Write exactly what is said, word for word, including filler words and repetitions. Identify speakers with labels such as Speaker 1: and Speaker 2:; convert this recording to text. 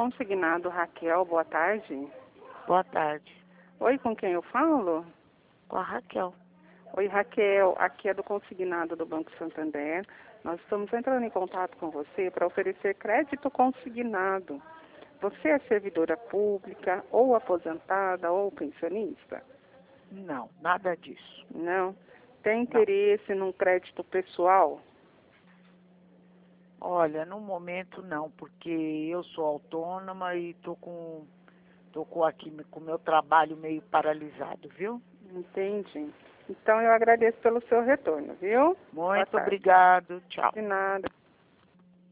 Speaker 1: Consignado Raquel, boa tarde.
Speaker 2: Boa tarde.
Speaker 1: Oi, com quem eu falo?
Speaker 2: Com a Raquel.
Speaker 1: Oi, Raquel, aqui é do Consignado do Banco Santander. Nós estamos entrando em contato com você para oferecer crédito consignado. Você é servidora pública, ou aposentada, ou pensionista?
Speaker 2: Não, nada disso.
Speaker 1: Não. Tem
Speaker 2: Não.
Speaker 1: interesse num crédito pessoal?
Speaker 2: Olha, no momento não, porque eu sou autônoma e tô com, tô com aqui com o meu trabalho meio paralisado, viu?
Speaker 1: Entendi. Então eu agradeço pelo seu retorno, viu? Boa
Speaker 2: Muito
Speaker 1: tarde.
Speaker 2: obrigado, tchau.
Speaker 1: De nada.